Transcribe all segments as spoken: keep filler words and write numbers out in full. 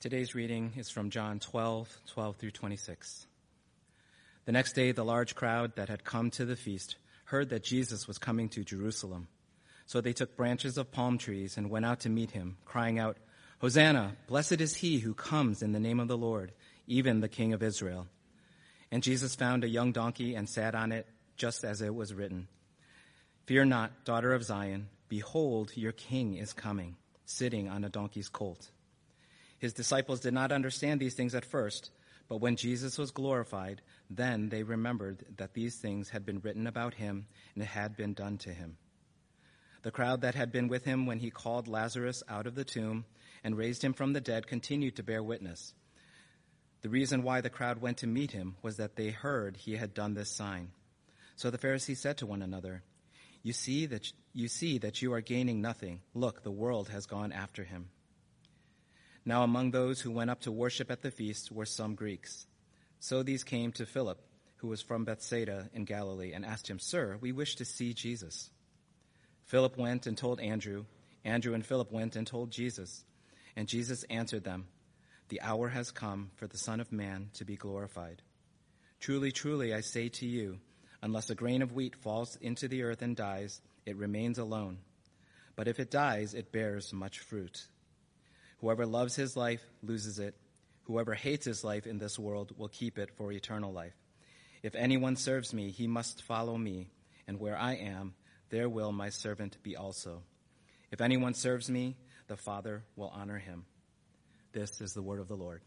Today's reading is from John twelve, twelve through twenty-six. The next day, the large crowd that had come to the feast heard that Jesus was coming to Jerusalem. So they took branches of palm trees and went out to meet him, crying out, "Hosanna! Blessed is he who comes in the name of the Lord, even the King of Israel." And Jesus found a young donkey and sat on it, just as it was written, "Fear not, daughter of Zion. Behold, your king is coming, sitting on a donkey's colt." His disciples did not understand these things at first, but when Jesus was glorified, then they remembered that these things had been written about him and had been done to him. The crowd that had been with him when he called Lazarus out of the tomb and raised him from the dead continued to bear witness. The reason why the crowd went to meet him was that they heard he had done this sign. So the Pharisees said to one another, "You see that you see that you are gaining nothing. Look, the world has gone after him." Now among those who went up to worship at the feast were some Greeks. So these came to Philip, who was from Bethsaida in Galilee, and asked him, "Sir, we wish to see Jesus." Philip went and told Andrew. Andrew and Philip went and told Jesus. And Jesus answered them, "The hour has come for the Son of Man to be glorified. Truly, truly, I say to you, unless a grain of wheat falls into the earth and dies, it remains alone. But if it dies, it bears much fruit. Whoever loves his life loses it. Whoever hates his life in this world will keep it for eternal life. If anyone serves me, he must follow me, and where I am, there will my servant be also. If anyone serves me, the Father will honor him." This is the word of the Lord.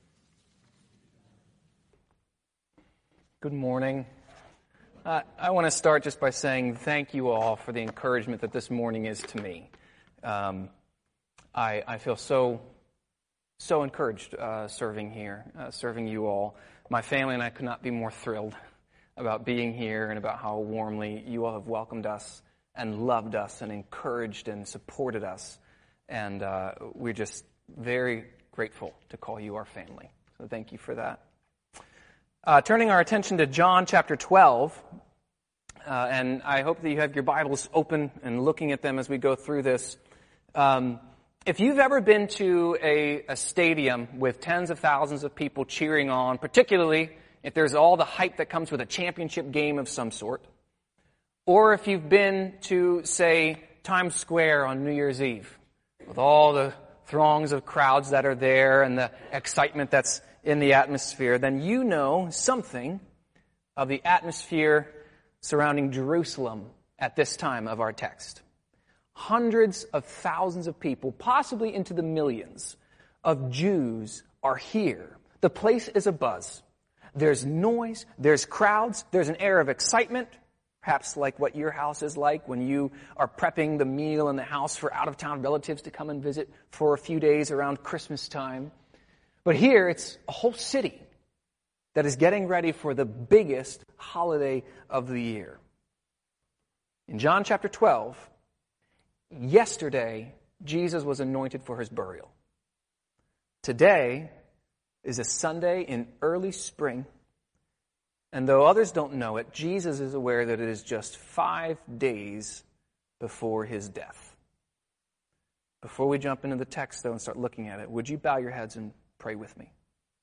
Good morning. Uh, I want to start just by saying thank you all for the encouragement that this morning is to me. Um, I, I feel so So encouraged uh, serving here, uh, serving you all. My family and I could not be more thrilled about being here and about how warmly you all have welcomed us and loved us and encouraged and supported us. And uh, we're just very grateful to call you our family. So thank you for that. Uh, turning our attention to John chapter twelve, uh, and I hope that you have your Bibles open and looking at them as we go through this. Um, If you've ever been to a, a stadium with tens of thousands of people cheering on, particularly if there's all the hype that comes with a championship game of some sort, or if you've been to, say, Times Square on New Year's Eve, with all the throngs of crowds that are there and the excitement that's in the atmosphere, then you know something of the atmosphere surrounding Jerusalem at this time of our text. Hundreds of thousands of people, possibly into the millions, of Jews are here. The place is abuzz. There's noise, there's crowds, there's an air of excitement, perhaps like what your house is like when you are prepping the meal in the house for out-of-town relatives to come and visit for a few days around Christmas time. But here, it's a whole city that is getting ready for the biggest holiday of the year. In John chapter twelve, yesterday, Jesus was anointed for his burial. Today is a Sunday in early spring, and though others don't know it, Jesus is aware that it is just five days before his death. Before we jump into the text, though, and start looking at it, would you bow your heads and pray with me?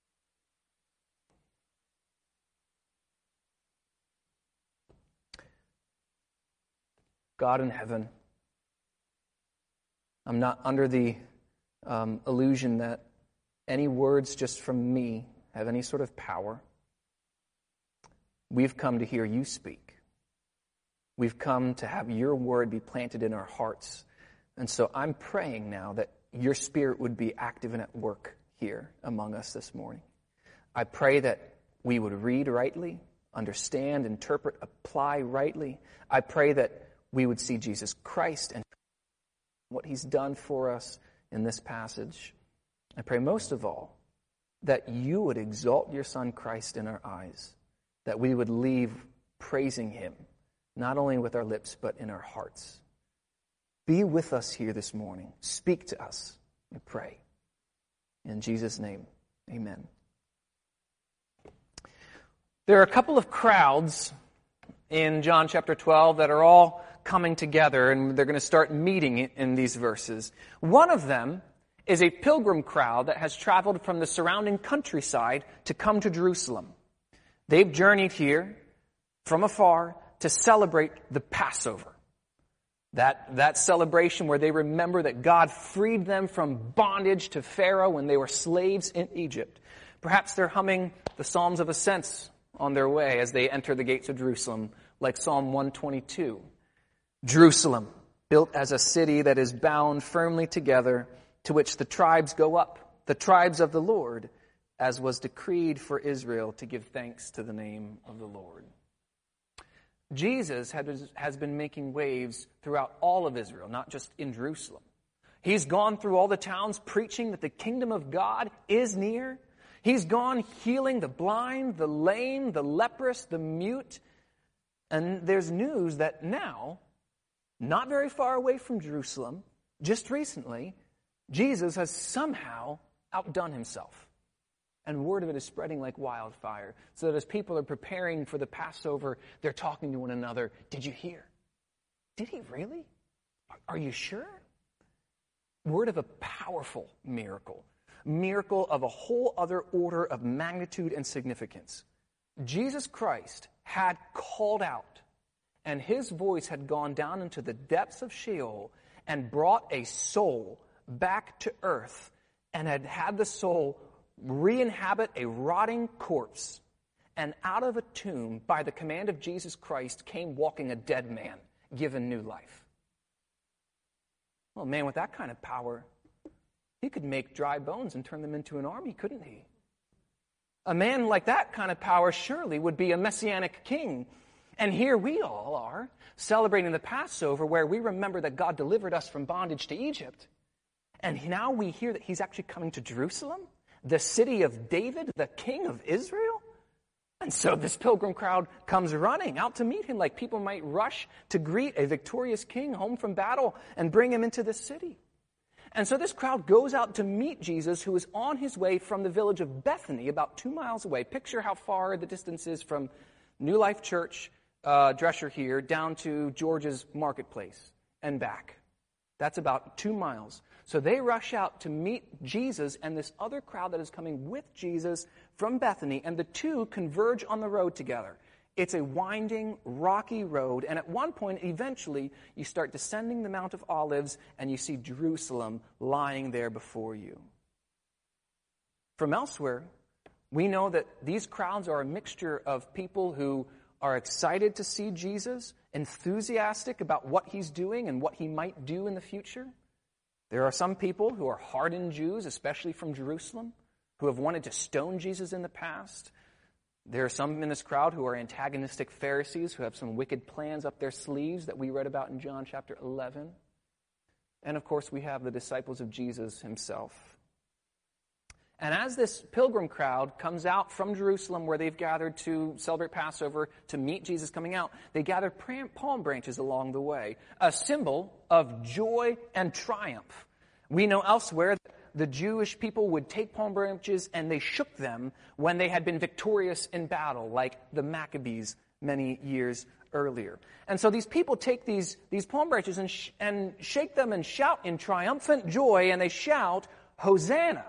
God in heaven, I'm not under the um, illusion that any words just from me have any sort of power. We've come to hear you speak. We've come to have your word be planted in our hearts. And so I'm praying now that your Spirit would be active and at work here among us this morning. I pray that we would read rightly, understand, interpret, apply rightly. I pray that we would see Jesus Christ and what he's done for us in this passage. I pray most of all that you would exalt your Son Christ in our eyes, that we would leave praising him, not only with our lips, but in our hearts. Be with us here this morning. Speak to us, I pray. In Jesus' name, amen. There are a couple of crowds in John chapter twelve that are all coming together, and they're going to start meeting in these verses. One of them is a pilgrim crowd that has traveled from the surrounding countryside to come to Jerusalem. They've journeyed here from afar to celebrate the Passover. That, that celebration where they remember that God freed them from bondage to Pharaoh when they were slaves in Egypt. Perhaps they're humming the Psalms of Ascents on their way as they enter the gates of Jerusalem, like Psalm one twenty-two. Jerusalem, built as a city that is bound firmly together, to which the tribes go up, the tribes of the Lord, as was decreed for Israel to give thanks to the name of the Lord. Jesus has been making waves throughout all of Israel, not just in Jerusalem. He's gone through all the towns preaching that the kingdom of God is near. He's gone healing the blind, the lame, the leprous, the mute. And there's news that now, not very far away from Jerusalem, just recently, Jesus has somehow outdone himself. And word of it is spreading like wildfire. So that as people are preparing for the Passover, they're talking to one another. Did you hear? Did he really? Are you sure? Word of a powerful miracle. Miracle of a whole other order of magnitude and significance. Jesus Christ had called out, and his voice had gone down into the depths of Sheol and brought a soul back to earth, and had had the soul re-inhabit a rotting corpse, and out of a tomb, by the command of Jesus Christ, came walking a dead man, given new life. Well, a man with that kind of power, he could make dry bones and turn them into an army, couldn't he? A man like that kind of power surely would be a messianic king. And here we all are, celebrating the Passover, where we remember that God delivered us from bondage to Egypt. And now we hear that he's actually coming to Jerusalem, the city of David, the king of Israel. And so this pilgrim crowd comes running out to meet him, like people might rush to greet a victorious king home from battle and bring him into the city. And so this crowd goes out to meet Jesus, who is on his way from the village of Bethany, about two miles away. Picture how far the distance is from New Life Church, uh, Drescher here, down to George's Marketplace and back. That's about two miles. So they rush out to meet Jesus and this other crowd that is coming with Jesus from Bethany, and the two converge on the road together. It's a winding, rocky road, and at one point, eventually, you start descending the Mount of Olives, and you see Jerusalem lying there before you. From elsewhere, we know that these crowds are a mixture of people who are excited to see Jesus, enthusiastic about what he's doing and what he might do in the future. There are some people who are hardened Jews, especially from Jerusalem, who have wanted to stone Jesus in the past. There are some in this crowd who are antagonistic Pharisees who have some wicked plans up their sleeves that we read about in John chapter eleven. And of course, we have the disciples of Jesus himself. And as this pilgrim crowd comes out from Jerusalem, where they've gathered to celebrate Passover, to meet Jesus coming out, they gather palm branches along the way, a symbol of joy and triumph. We know elsewhere that the Jewish people would take palm branches and they shook them when they had been victorious in battle, like the Maccabees many years earlier. And so these people take these, these palm branches and, sh- and shake them and shout in triumphant joy, and they shout, "Hosanna!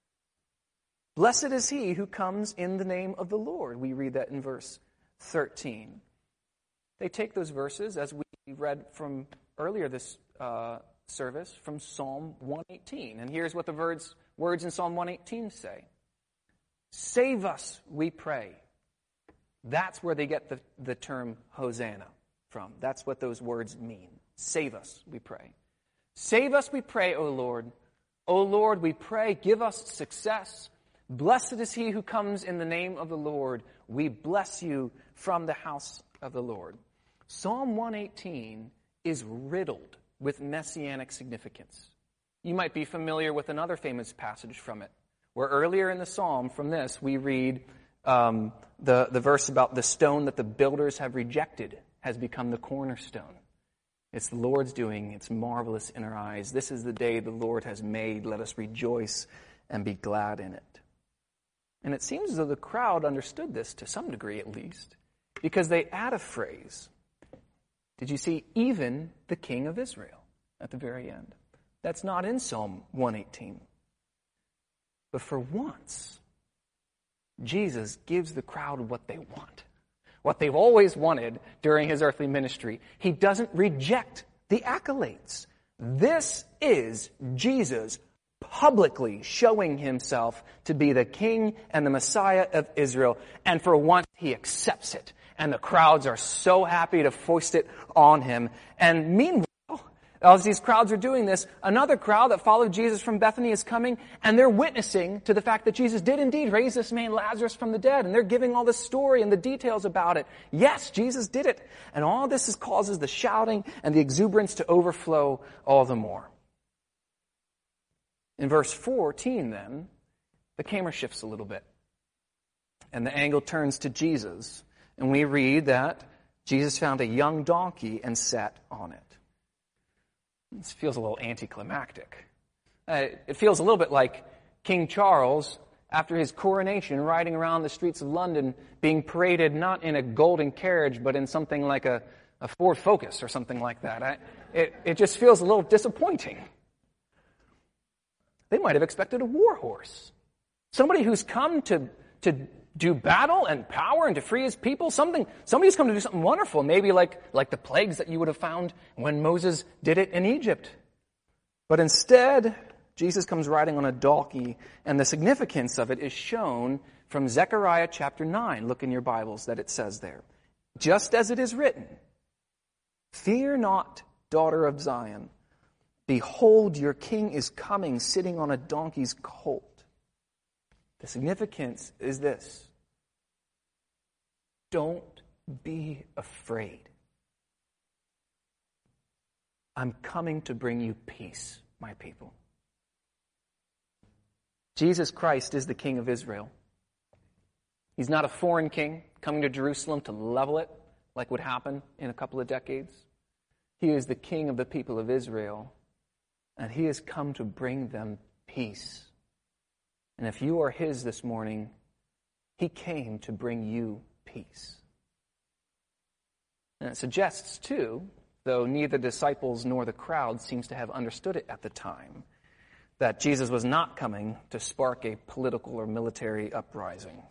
Blessed is he who comes in the name of the Lord." We read that in verse thirteen. They take those verses, as we read from earlier this uh, service, from Psalm one eighteen. And here's what the words, words in Psalm one eighteen say. "Save us, we pray." That's where they get the, the term Hosanna from. That's what those words mean. Save us, we pray. Save us, we pray, O Lord. O Lord, we pray, give us success. Blessed is he who comes in the name of the Lord. We bless you from the house of the Lord. Psalm one eighteen is riddled with messianic significance. You might be familiar with another famous passage from it, where earlier in the psalm from this we read um, the, the verse about the stone that the builders have rejected has become the cornerstone. It's the Lord's doing. It's marvelous in our eyes. This is the day the Lord has made. Let us rejoice and be glad in it. And it seems as though the crowd understood this to some degree at least, because they add a phrase. Did you see even the King of Israel at the very end? That's not in Psalm one eighteen. But for once, Jesus gives the crowd what they want, what they've always wanted during his earthly ministry. He doesn't reject the accolades. This is Jesus publicly showing himself to be the King and the Messiah of Israel. And for once, he accepts it. And the crowds are so happy to foist it on him. And meanwhile, as these crowds are doing this, another crowd that followed Jesus from Bethany is coming, and they're witnessing to the fact that Jesus did indeed raise this man Lazarus from the dead, and they're giving all the story and the details about it. Yes, Jesus did it. And all this is causes the shouting and the exuberance to overflow all the more. In verse fourteen, then, the camera shifts a little bit, and the angle turns to Jesus, and we read that Jesus found a young donkey and sat on it. This feels a little anticlimactic. Uh, it feels a little bit like King Charles, after his coronation, riding around the streets of London, being paraded not in a golden carriage, but in something like a, a Ford Focus or something like that. I, it, it just feels a little disappointing. They might have expected a war horse. Somebody who's come to, to do battle and power and to free his people. Something, somebody who's come to do something wonderful. Maybe like, like the plagues that you would have found when Moses did it in Egypt. But instead, Jesus comes riding on a donkey, and the significance of it is shown from Zechariah chapter nine. Look in your Bibles that it says there. Just as it is written, "Fear not, daughter of Zion. Behold, your king is coming, sitting on a donkey's colt." The significance is this. Don't be afraid. I'm coming to bring you peace, my people. Jesus Christ is the King of Israel. He's not a foreign king coming to Jerusalem to level it like would happen in a couple of decades. He is the King of the people of Israel, and he has come to bring them peace. And if you are his this morning, he came to bring you peace. And it suggests, too, though neither disciples nor the crowd seems to have understood it at the time, that Jesus was not coming to spark a political or military uprising.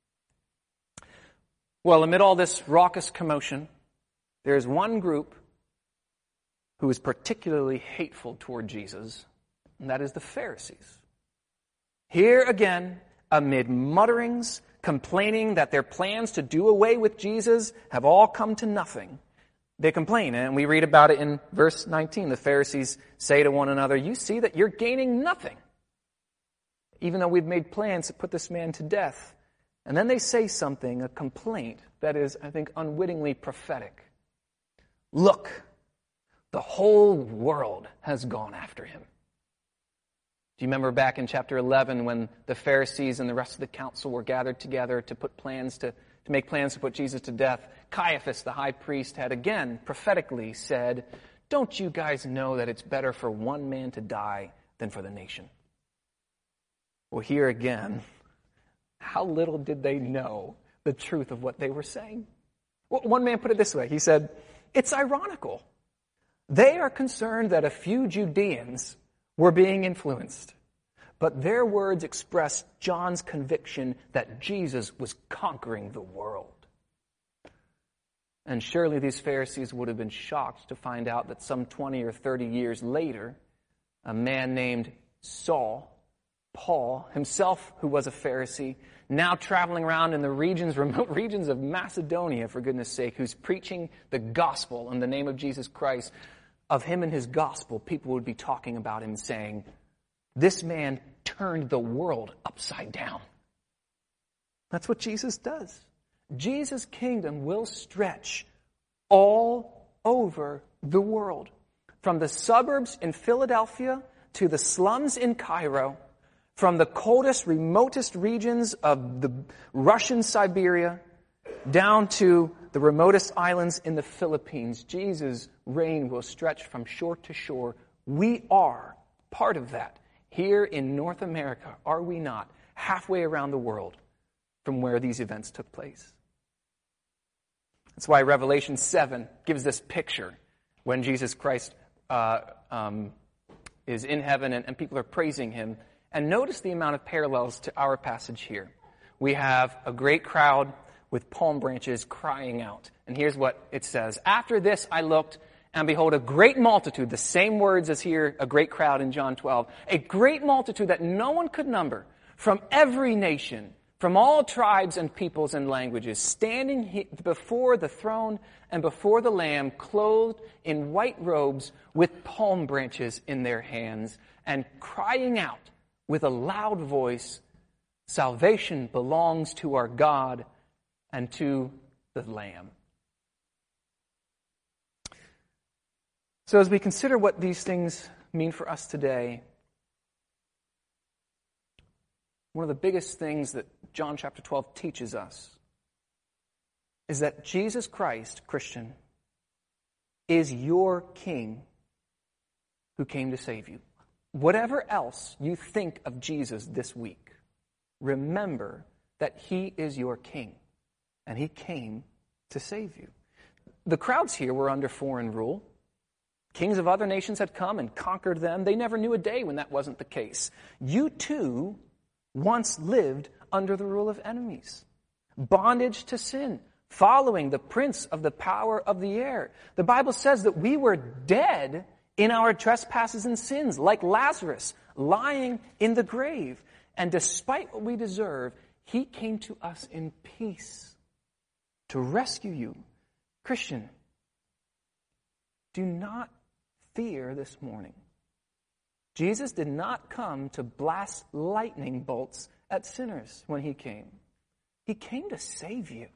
Well, amid all this raucous commotion, there is one group who is particularly hateful toward Jesus, and that is the Pharisees. Here again, amid mutterings, complaining that their plans to do away with Jesus have all come to nothing, they complain, and we read about it in verse nineteen. The Pharisees say to one another, "You see that you're gaining nothing, even though we've made plans to put this man to death." And then they say something, a complaint, that is, I think, unwittingly prophetic. "Look, the whole world has gone after him." Do you remember back in chapter eleven when the Pharisees and the rest of the council were gathered together to put plans to, to make plans to put Jesus to death? Caiaphas, the high priest, had again prophetically said, "Don't you guys know that it's better for one man to die than for the nation?" Well, here again, how little did they know the truth of what they were saying? Well, one man put it this way. He said, "It's ironical. They are concerned that a few Judeans were being influenced, but their words expressed John's conviction that Jesus was conquering the world." And surely these Pharisees would have been shocked to find out that some twenty or thirty years later, a man named Saul, Paul, himself who was a Pharisee, now traveling around in the regions, remote regions of Macedonia, for goodness sake, who's preaching the gospel in the name of Jesus Christ. Of him and his gospel, people would be talking about him saying, "This man turned the world upside down." That's what Jesus does. Jesus' kingdom will stretch all over the world. From the suburbs in Philadelphia to the slums in Cairo, from the coldest, remotest regions of the Russian Siberia down to the remotest islands in the Philippines, Jesus' reign will stretch from shore to shore. We are part of that here in North America, are we not? Halfway around the world from where these events took place. That's why Revelation seven gives this picture when Jesus Christ uh, um, is in heaven and, and people are praising him. And notice the amount of parallels to our passage here. We have a great crowd with palm branches crying out. And here's what it says. After this I looked, and behold, a great multitude, the same words as here, a great crowd in John twelve, a great multitude that no one could number, from every nation, from all tribes and peoples and languages, standing he- before the throne and before the Lamb, clothed in white robes with palm branches in their hands, and crying out with a loud voice, salvation belongs to our God and to the Lamb. So as we consider what these things mean for us today, one of the biggest things that John chapter twelve teaches us is that Jesus Christ, Christian, is your King who came to save you. Whatever else you think of Jesus this week, remember that he is your King, and he came to save you. The crowds here were under foreign rule. Kings of other nations had come and conquered them. They never knew a day when that wasn't the case. You too once lived under the rule of enemies, bondage to sin, following the prince of the power of the air. The Bible says that we were dead in our trespasses and sins, like Lazarus, lying in the grave. And despite what we deserve, he came to us in peace to rescue you. Christian, do not fear this morning. Jesus did not come to blast lightning bolts at sinners when he came. He came to save you.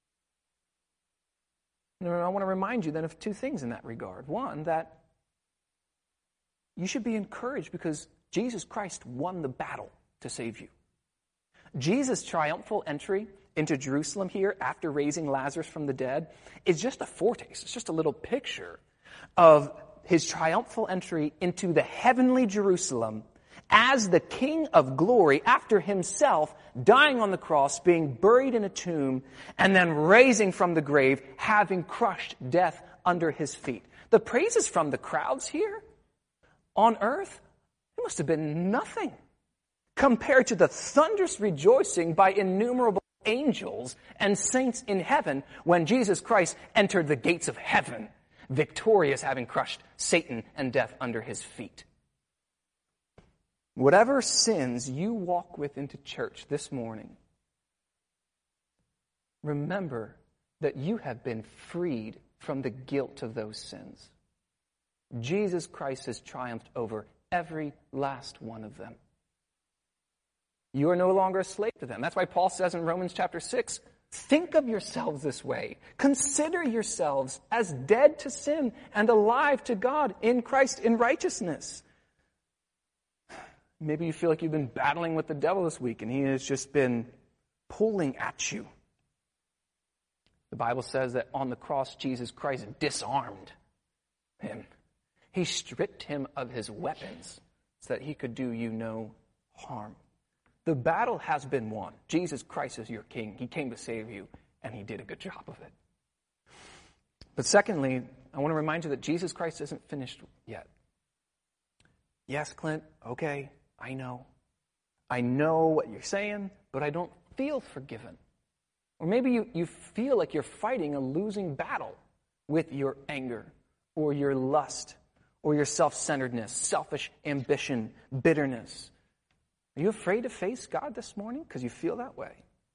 And I want to remind you then of two things in that regard. One, that you should be encouraged because Jesus Christ won the battle to save you. Jesus' triumphal entry into Jerusalem here after raising Lazarus from the dead is just a foretaste. It's just a little picture of his triumphal entry into the heavenly Jerusalem as the King of glory after himself dying on the cross, being buried in a tomb, and then raising from the grave, having crushed death under his feet. The praises from the crowds here on earth, it must have been nothing compared to the thunderous rejoicing by innumerable angels and saints in heaven when Jesus Christ entered the gates of heaven, victorious, having crushed Satan and death under his feet. Whatever sins you walk with into church this morning, remember that you have been freed from the guilt of those sins. Jesus Christ has triumphed over every last one of them. You are no longer a slave to them. That's why Paul says in Romans chapter six, think of yourselves this way. Consider yourselves as dead to sin and alive to God in Christ in righteousness. Maybe you feel like you've been battling with the devil this week and he has just been pulling at you. The Bible says that on the cross, Jesus Christ disarmed him. He stripped him of his weapons so that he could do you no harm. The battle has been won. Jesus Christ is your King. He came to save you, and he did a good job of it. But secondly, I want to remind you that Jesus Christ isn't finished yet. Yes, Clint, okay, I know. I know what you're saying, but I don't feel forgiven. Or maybe you, you feel like you're fighting a losing battle with your anger or your lust or your self-centeredness, selfish ambition, bitterness. Are you afraid to face God this morning because you feel that way?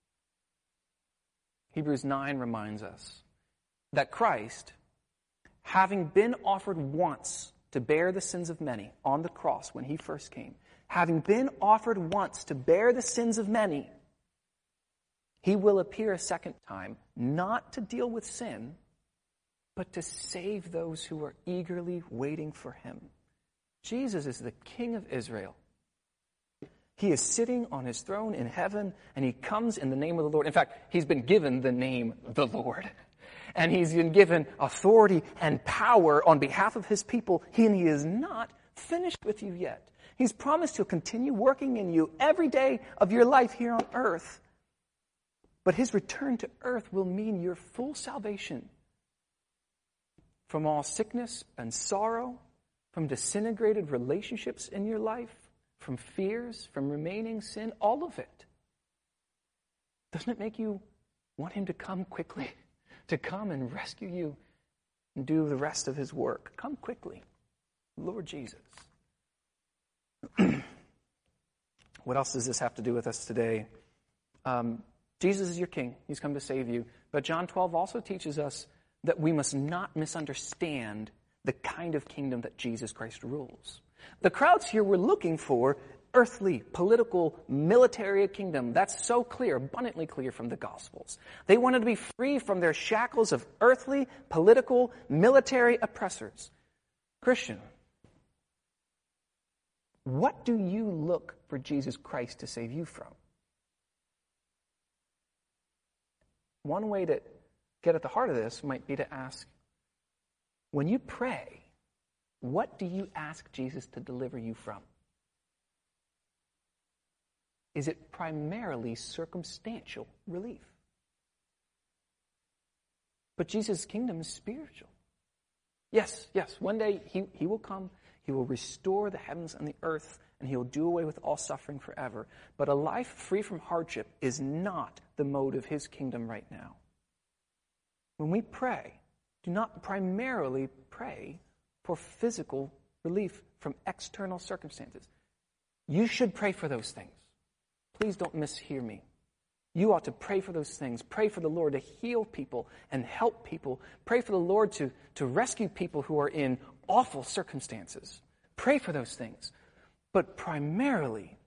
Hebrews nine reminds us that Christ, having been offered once to bear the sins of many on the cross when he first came, having been offered once to bear the sins of many, he will appear a second time, not to deal with sin, but to save those who are eagerly waiting for him. Jesus is the King of Israel. He is sitting on his throne in heaven, and he comes in the name of the Lord. In fact, he's been given the name the Lord. And he's been given authority and power on behalf of his people. He, and he is not finished with you yet. He's promised he'll continue working in you every day of your life here on earth. But his return to earth will mean your full salvation from all sickness and sorrow, from disintegrated relationships in your life, from fears, from remaining sin, all of it. Doesn't it make you want him to come quickly, to come and rescue you and do the rest of his work? Come quickly, Lord Jesus. What else does this have to do with us today? Um, Jesus is your king. He's come to save you. But John twelve also teaches us that we must not misunderstand the kind of kingdom that Jesus Christ rules. The crowds here were looking for earthly, political, military kingdom. That's so clear, abundantly clear from the Gospels. They wanted to be free from their shackles of earthly, political, military oppressors. Christian, what do you look for Jesus Christ to save you from? One way to get at the heart of this might be to ask, when you pray, what do you ask Jesus to deliver you from? Is it primarily circumstantial relief? But Jesus' kingdom is spiritual. Yes, yes, one day he, he will come, he will restore the heavens and the earth, and he will do away with all suffering forever. But a life free from hardship is not the mode of his kingdom right now. When we pray, do not primarily pray for physical relief from external circumstances. You should pray for those things. Please don't mishear me. You ought to pray for those things. Pray for the Lord to heal people and help people. Pray for the Lord to, to rescue people who are in awful circumstances. Pray for those things. But primarily,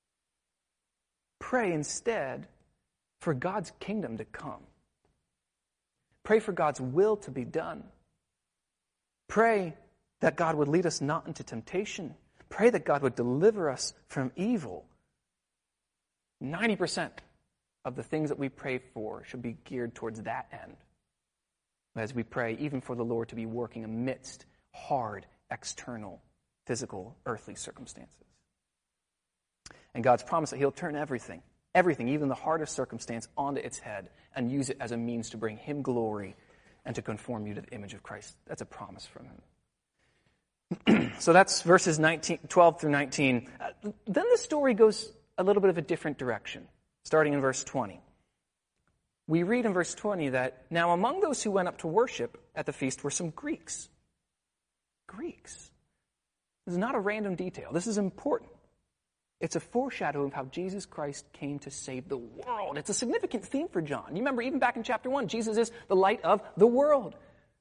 pray instead for God's kingdom to come. Pray for God's will to be done. Pray that God would lead us not into temptation. Pray that God would deliver us from evil. ninety percent of the things that we pray for should be geared towards that end. As we pray, even for the Lord to be working amidst hard, external, physical, earthly circumstances. And God's promise that he'll turn everything, everything, even the hardest circumstance, onto its head and use it as a means to bring him glory and to conform you to the image of Christ. That's a promise from him. So that's verses nineteen, twelve through nineteen. Uh, then the story goes a little bit of a different direction, starting in verse twenty. We read in verse twenty that, now among those who went up to worship at the feast were some Greeks. Greeks. This is not a random detail. This is important. It's a foreshadow of how Jesus Christ came to save the world. It's a significant theme for John. You remember, even back in chapter one, Jesus is the light of the world.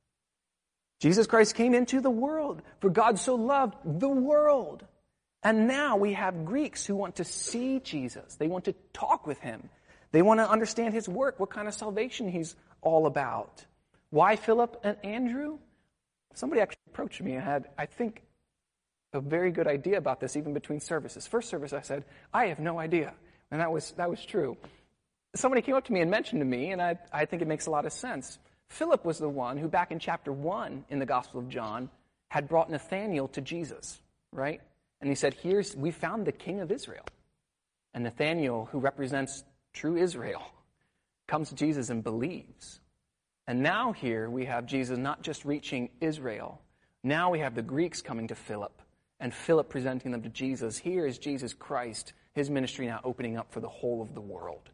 Jesus Christ came into the world, for God so loved the world. And now we have Greeks who want to see Jesus. They want to talk with him. They want to understand his work, what kind of salvation he's all about. Why Philip and Andrew? Somebody actually approached me and had, I think, a very good idea about this even between services. First service I said, I have no idea. And that was that was true. Somebody came up to me and mentioned to me, and I, I think it makes a lot of sense. Philip was the one who back in chapter one in the Gospel of John had brought Nathanael to Jesus, right? And he said, here's, we found the King of Israel. And Nathanael, who represents true Israel, comes to Jesus and believes. And now here we have Jesus not just reaching Israel. Now we have the Greeks coming to Philip, and Philip presenting them to Jesus. Here is Jesus Christ, his ministry now opening up for the whole of the world.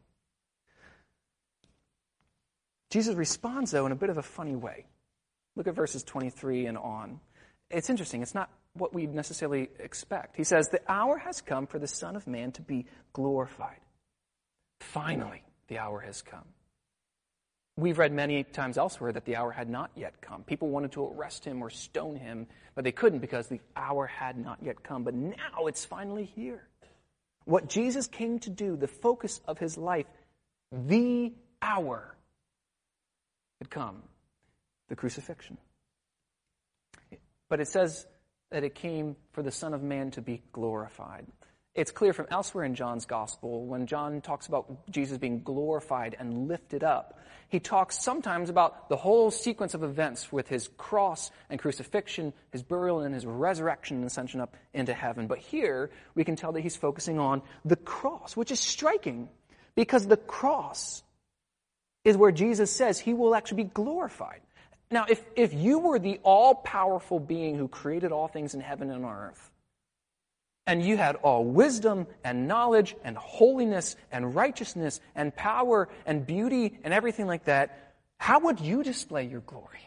Jesus responds, though, in a bit of a funny way. Look at verses twenty-three and on. It's interesting. It's not what we necessarily expect. He says, the hour has come for the Son of Man to be glorified. Finally, the hour has come. We've read many times elsewhere that the hour had not yet come. People wanted to arrest him or stone him, but they couldn't because the hour had not yet come. But now it's finally here. What Jesus came to do, the focus of his life, the hour had come, the crucifixion. But it says that it came for the Son of Man to be glorified. It's clear from elsewhere in John's gospel, when John talks about Jesus being glorified and lifted up, he talks sometimes about the whole sequence of events with his cross and crucifixion, his burial, and his resurrection and ascension up into heaven. But here, we can tell that he's focusing on the cross, which is striking, because the cross is where Jesus says he will actually be glorified. Now, if, if you were the all-powerful being who created all things in heaven and on earth, and you had all wisdom and knowledge and holiness and righteousness and power and beauty and everything like that, how would you display your glory?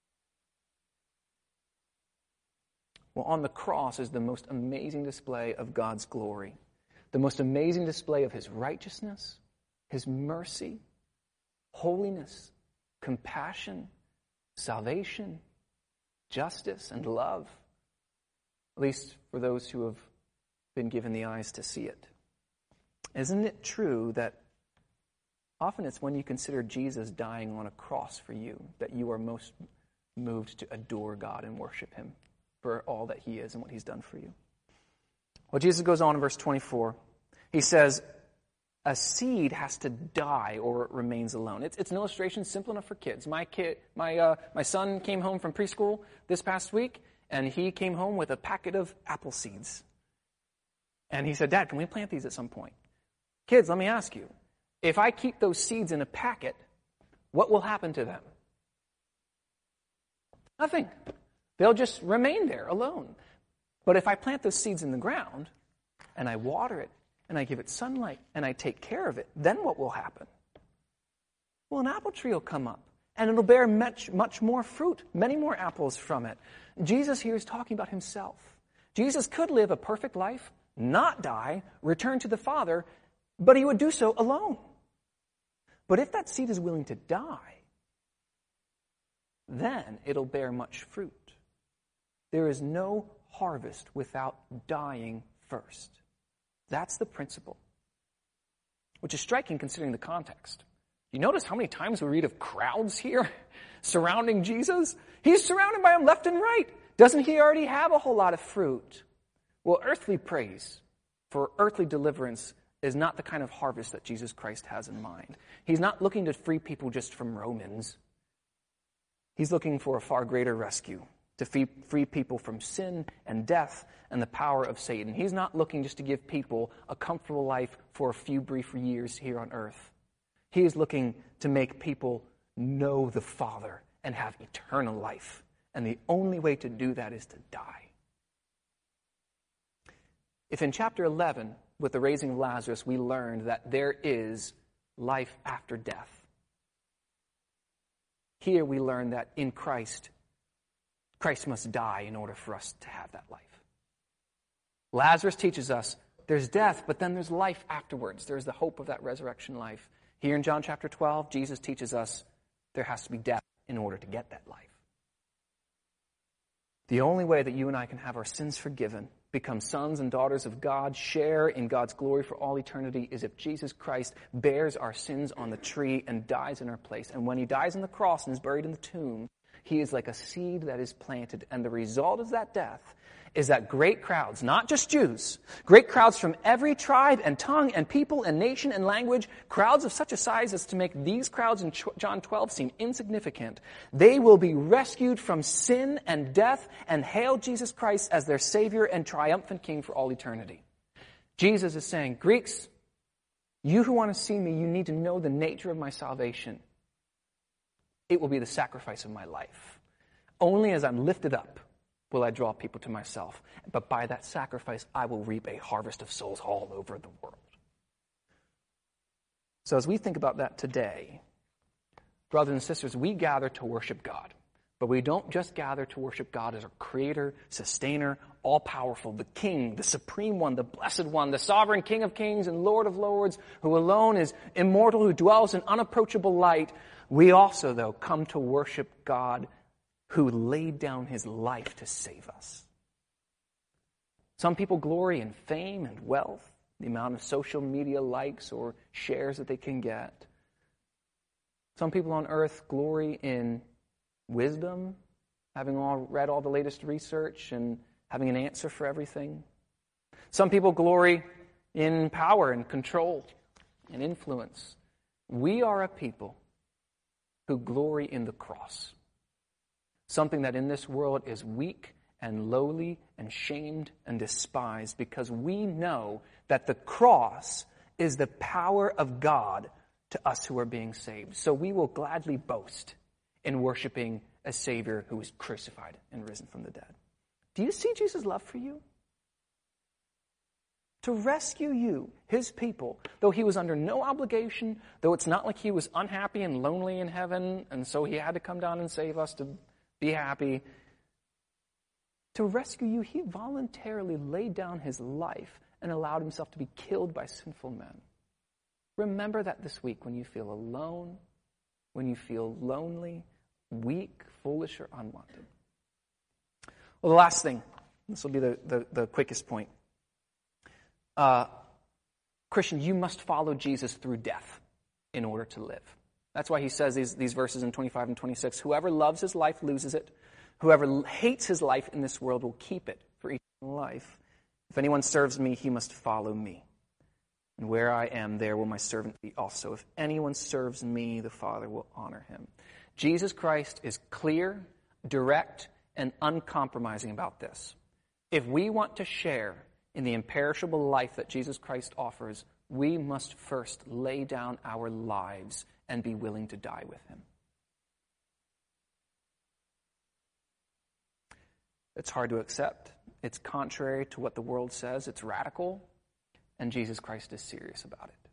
Well, on the cross is the most amazing display of God's glory, the most amazing display of his righteousness, his mercy, holiness, compassion, salvation, justice, and love, at least for those who have been given the eyes to see it. Isn't it true that often it's when you consider Jesus dying on a cross for you that you are most moved to adore God and worship him for all that he is and what he's done for you? Well, Jesus goes on in verse twenty-four. He says, a seed has to die or it remains alone. It's, it's an illustration simple enough for kids. My kid, my uh, my son came home from preschool this past week, and he came home with a packet of apple seeds. And he said, Dad, can we plant these at some point? Kids, let me ask you, if I keep those seeds in a packet, what will happen to them? Nothing. They'll just remain there alone. But if I plant those seeds in the ground, and I water it, and I give it sunlight, and I take care of it, then what will happen? Well, an apple tree will come up, and it'll bear much, much more fruit, many more apples from it. Jesus here is talking about himself. Jesus could live a perfect life, not die, return to the Father, but he would do so alone. But if that seed is willing to die, then it'll bear much fruit. There is no harvest without dying first. That's the principle, which is striking considering the context. You notice how many times we read of crowds here surrounding Jesus? He's surrounded by them left and right. Doesn't he already have a whole lot of fruit? Well, earthly praise for earthly deliverance is not the kind of harvest that Jesus Christ has in mind. He's not looking to free people just from Romans. He's looking for a far greater rescue, to free people from sin and death and the power of Satan. He's not looking just to give people a comfortable life for a few brief years here on earth. He is looking to make people know the Father and have eternal life. And the only way to do that is to die. If in chapter eleven, with the raising of Lazarus, we learned that there is life after death, here we learn that in Christ, Christ must die in order for us to have that life. Lazarus teaches us there's death, but then there's life afterwards. There's the hope of that resurrection life. Here in John chapter twelve, Jesus teaches us there has to be death in order to get that life. The only way that you and I can have our sins forgiven, become sons and daughters of God, share in God's glory for all eternity, is if Jesus Christ bears our sins on the tree and dies in our place. And when he dies on the cross and is buried in the tomb, he is like a seed that is planted. And the result of that death is that great crowds, not just Jews, great crowds from every tribe and tongue and people and nation and language, crowds of such a size as to make these crowds in John twelve seem insignificant, they will be rescued from sin and death and hail Jesus Christ as their Savior and triumphant King for all eternity. Jesus is saying, Greeks, you who want to see me, you need to know the nature of my salvation. It will be the sacrifice of my life. Only as I'm lifted up will I draw people to myself. But by that sacrifice, I will reap a harvest of souls all over the world. So as we think about that today, brothers and sisters, we gather to worship God. But we don't just gather to worship God as our creator, sustainer, all-powerful, the King, the supreme one, the blessed one, the sovereign King of kings and Lord of lords, who alone is immortal, who dwells in unapproachable light. We also, though, come to worship God who laid down his life to save us. Some people glory in fame and wealth, the amount of social media likes or shares that they can get. Some people on earth glory in wisdom, having all read all the latest research and having an answer for everything. Some people glory in power and control and influence. We are a people who glory in the cross. Something that in this world is weak and lowly and shamed and despised, because we know that the cross is the power of God to us who are being saved. So we will gladly boast in worshiping a Savior who was crucified and risen from the dead. Do you see Jesus' love for you? to rescue you, his people, though he was under no obligation, though it's not like he was unhappy and lonely in heaven, and so he had to come down and save us to be happy. To rescue you, he voluntarily laid down his life and allowed himself to be killed by sinful men. Remember that this week when you feel alone, when you feel lonely, weak, foolish, or unwanted. Well, the last thing, this will be the, the, the quickest point. Uh, Christian, you must follow Jesus through death in order to live. That's why he says these, these verses in twenty-five and twenty-six. Whoever loves his life loses it. Whoever hates his life in this world will keep it for eternal life. If anyone serves me, he must follow me. And where I am, there will my servant be also. If anyone serves me, the Father will honor him. Jesus Christ is clear, direct, and uncompromising about this. If we want to share in the imperishable life that Jesus Christ offers, we must first lay down our lives and be willing to die with him. It's hard to accept. It's contrary to what the world says. It's radical. And Jesus Christ is serious about it.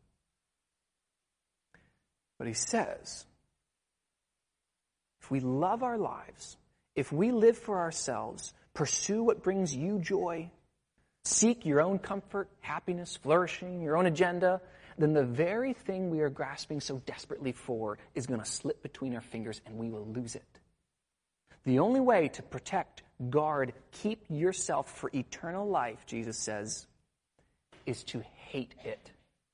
But he says, if we love our lives, if we live for ourselves, pursue what brings you joy, seek your own comfort, happiness, flourishing, your own agenda, then the very thing we are grasping so desperately for is going to slip between our fingers and we will lose it. The only way to protect, guard, keep yourself for eternal life, Jesus says, is to hate it.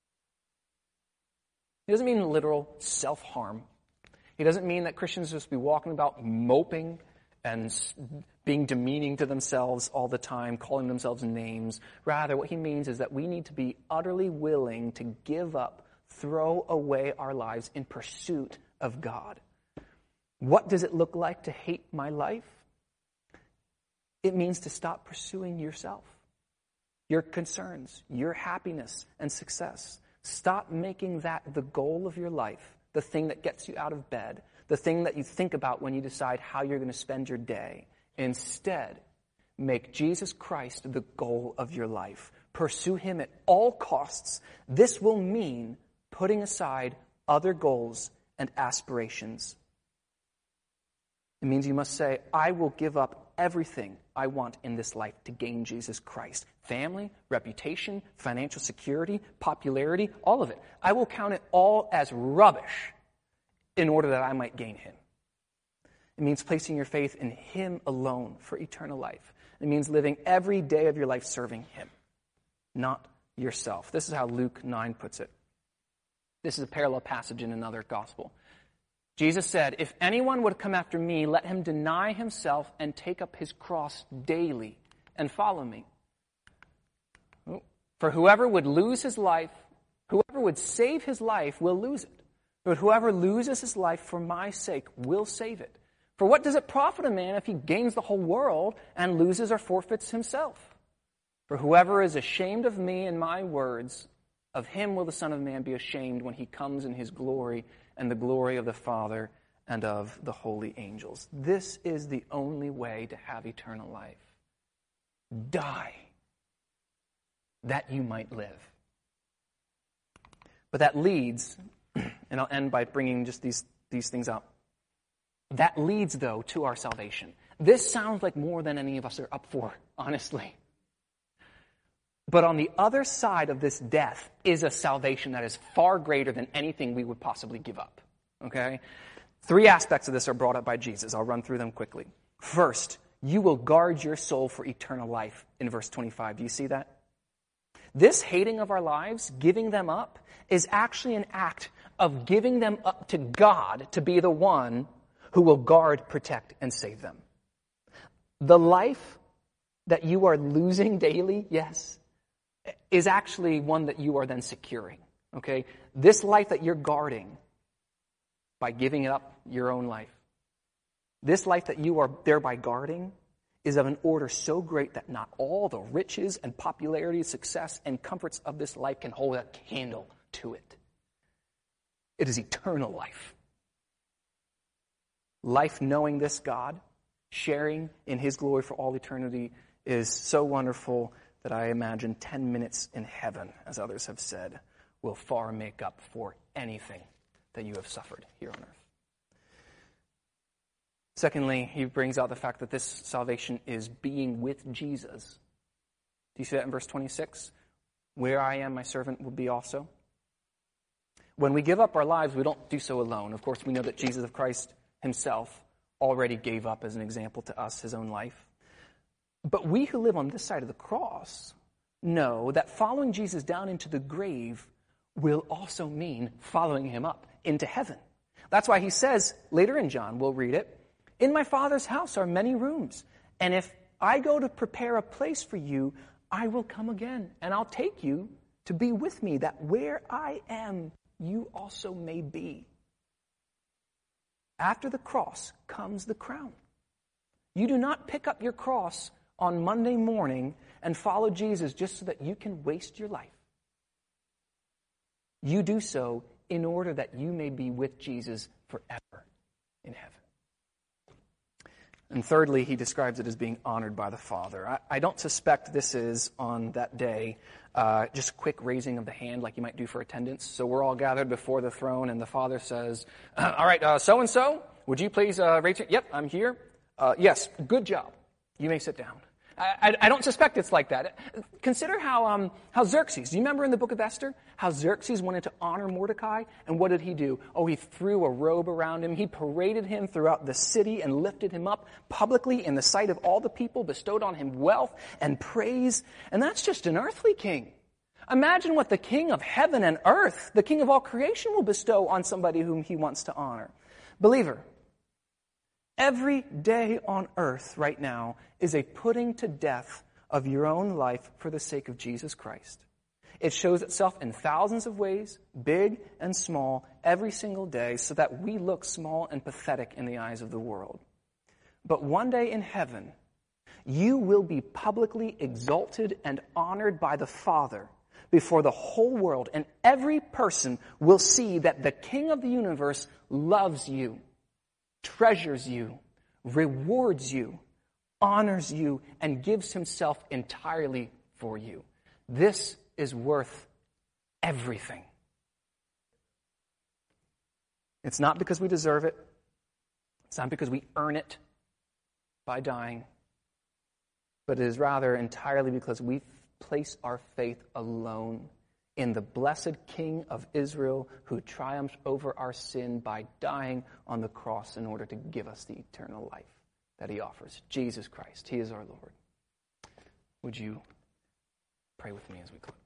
He doesn't mean literal self-harm. He doesn't mean that Christians just be walking about moping and being demeaning to themselves all the time, calling themselves names. Rather, what he means is that we need to be utterly willing to give up, throw away our lives in pursuit of God. What does it look like to hate my life? It means to stop pursuing yourself, your concerns, your happiness and success. Stop making that the goal of your life, the thing that gets you out of bed, the thing that you think about when you decide how you're going to spend your day. Instead, make Jesus Christ the goal of your life. Pursue him at all costs. This will mean putting aside other goals and aspirations. It means you must say, I will give up everything I want in this life to gain Jesus Christ. Family, reputation, financial security, popularity, all of it. I will count it all as rubbish in order that I might gain him. It means placing your faith in him alone for eternal life. It means living every day of your life serving him, not yourself. This is how Luke nine puts it. This is a parallel passage in another gospel. Jesus said, if anyone would come after me, let him deny himself and take up his cross daily and follow me. For whoever would lose his life, whoever would save his life will lose it. But whoever loses his life for my sake will save it. For what does it profit a man if he gains the whole world and loses or forfeits himself? For whoever is ashamed of me and my words, of him will the Son of Man be ashamed when he comes in his glory and the glory of the Father and of the holy angels. This is the only way to have eternal life. Die, that you might live. But that leads, and I'll end by bringing just these, these things up. That leads, though, to our salvation. This sounds like more than any of us are up for, honestly. But on the other side of this death is a salvation that is far greater than anything we would possibly give up. Okay? Three aspects of this are brought up by Jesus. I'll run through them quickly. First, you will guard your soul for eternal life in verse twenty-five. Do you see that? This hating of our lives, giving them up, is actually an act of giving them up to God to be the one who will guard, protect, and save them. The life that you are losing daily, yes, is actually one that you are then securing. Okay? This life that you're guarding by giving up your own life, this life that you are thereby guarding is of an order so great that not all the riches and popularity, success, and comforts of this life can hold a candle to it. It is eternal life. Life knowing this God, sharing in his glory for all eternity, is so wonderful that I imagine ten minutes in heaven, as others have said, will far make up for anything that you have suffered here on earth. Secondly, he brings out the fact that this salvation is being with Jesus. Do you see that in verse twenty-six? Where I am, my servant will be also. When we give up our lives, we don't do so alone. Of course, we know that Jesus of Christ himself already gave up as an example to us his own life. But we who live on this side of the cross know that following Jesus down into the grave will also mean following him up into heaven. That's why he says later in John, we'll read it, in my Father's house are many rooms, and if I go to prepare a place for you, I will come again, and I'll take you to be with me, that where I am, you also may be. After the cross comes the crown. You do not pick up your cross on Monday morning and follow Jesus just so that you can waste your life. You do so in order that you may be with Jesus forever in heaven. And thirdly, he describes it as being honored by the Father. I, I don't suspect this is, on that day, uh, just a quick raising of the hand like you might do for attendance. So we're all gathered before the throne, and the Father says, all right, uh, so-and-so, would you please uh, raise your... Yep, I'm here. Uh, yes, good job. You may sit down. I, I, I don't suspect it's like that. Consider how um, how Xerxes, do you remember in the book of Esther, how Xerxes wanted to honor Mordecai? And what did he do? Oh, he threw a robe around him. He paraded him throughout the city and lifted him up publicly in the sight of all the people, bestowed on him wealth and praise. And that's just an earthly king. Imagine what the king of heaven and earth, the king of all creation, will bestow on somebody whom he wants to honor. Believer, every day on earth right now is a putting to death of your own life for the sake of Jesus Christ. It shows itself in thousands of ways, big and small, every single day, so that we look small and pathetic in the eyes of the world. But one day in heaven, you will be publicly exalted and honored by the Father before the whole world, and every person will see that the King of the universe loves you, treasures you, rewards you, honors you, and gives himself entirely for you. This is worth everything. It's not because we deserve it. It's not because we earn it by dying. But it is rather entirely because we place our faith alone in the blessed King of Israel who triumphed over our sin by dying on the cross in order to give us the eternal life that he offers. Jesus Christ, he is our Lord. Would you pray with me as we close?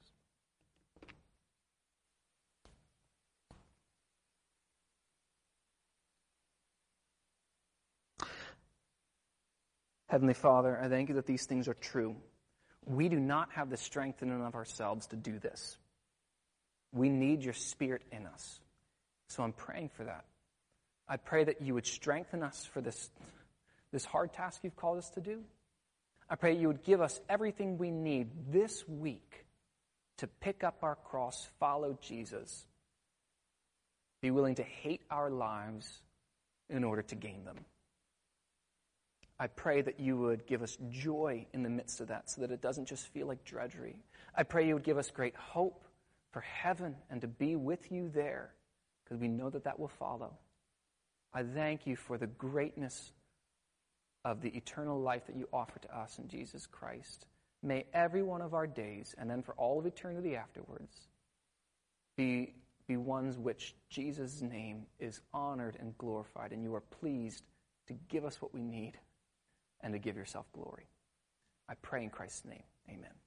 Heavenly Father, I thank you that these things are true. We do not have the strength in and of ourselves to do this. We need your Spirit in us. So I'm praying for that. I pray that you would strengthen us for this, this hard task you've called us to do. I pray you would give us everything we need this week to pick up our cross, follow Jesus, be willing to hate our lives in order to gain them. I pray that you would give us joy in the midst of that so that it doesn't just feel like drudgery. I pray you would give us great hope for heaven and to be with you there because we know that that will follow. I thank you for the greatness of the eternal life that you offer to us in Jesus Christ. May every one of our days, and then for all of eternity afterwards, be, be ones which Jesus' name is honored and glorified, and you are pleased to give us what we need and to give yourself glory. I pray in Christ's name. Amen.